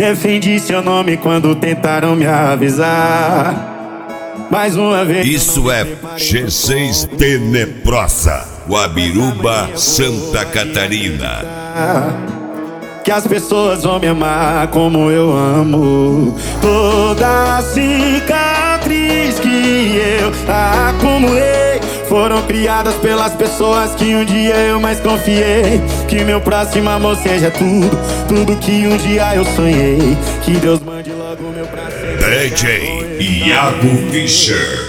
defendi seu nome quando tentaram me avisar. Mais uma vez. Isso é G6 Tenebrosa, Guabiruba, Santa Catarina. Que as pessoas vão me amar como eu amo. Toda cicatriz que eu acumulei foram criadas pelas pessoas que um dia eu mais confiei. Que meu próximo amor seja tudo que um dia eu sonhei. Que Deus mande logo meu pra sempre. DJ Iago Fischer.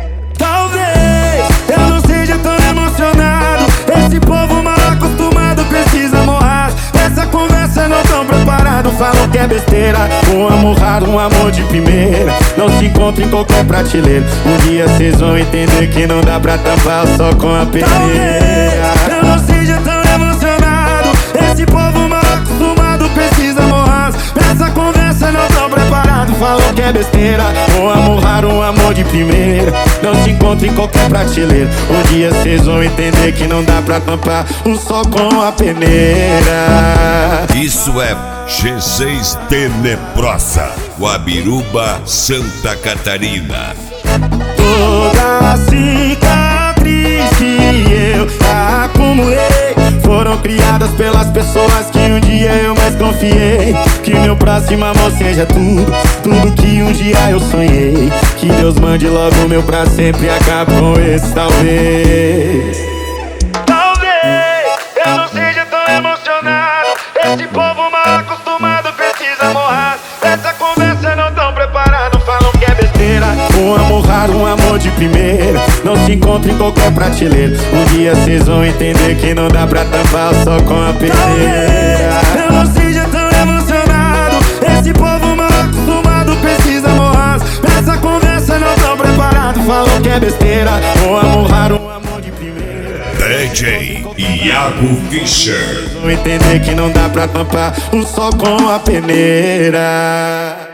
Talvez eu não seja tão emocionado. Esse povo mal acostumado precisa morrer. Essa conversa não tão preparado. Falam que é besteira, um amor raro, um amor de primeira. Não se encontra em qualquer prateleira. Um dia vocês vão entender que não dá pra tampar o sol com a peneira. Eu não seja tão emocionado. Esse povo mal acostumado precisa morrer. Essa conversa não tão preparado. Falam que é besteira, um amor raro, um amor de primeira. Não se encontra em qualquer prateleira. Um dia vocês vão entender que não dá pra tampar o sol com a peneira. Isso é G6 Tenebrosa, Guabiruba, Santa Catarina. Toda cicatriz que eu acumulei foram criadas pelas pessoas que um dia eu mais confiei. Que meu próximo amor seja tudo que um dia eu sonhei. Que Deus mande logo o meu pra sempre e acabe com esse talvez. Talvez eu não seja tão emocionado. Esse povo mal acostumado precisa morrer. Essa conversa não tão preparado. Falam que é besteira, um amor raro, um amor de primeira. Não se encontra em qualquer prateleira. Um dia vocês vão entender que não dá pra tampar o sol com a peneira. Eu não seja tão emocionado. Esse povo mal acostumado precisa morrer. Essa conversa não tão preparado. Falam que é besteira, um amor raro, um amor de primeira. DJ Iago Fischer. Vão entender que não dá pra tampar o sol com a peneira.